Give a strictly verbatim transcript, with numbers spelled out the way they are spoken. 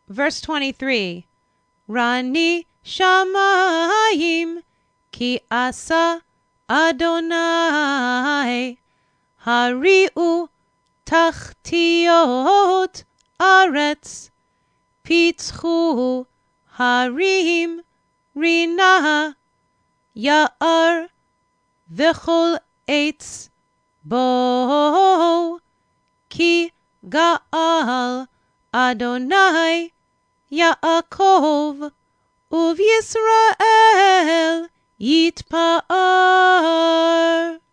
Verse twenty-three. Rani shamayim ki asa Adonai hari'u tachtiot aretz pitchu harim rina ya'ar v'chol eitz bo ki ga'al Adonai Yaakov uv Yisrael yitpa'ar.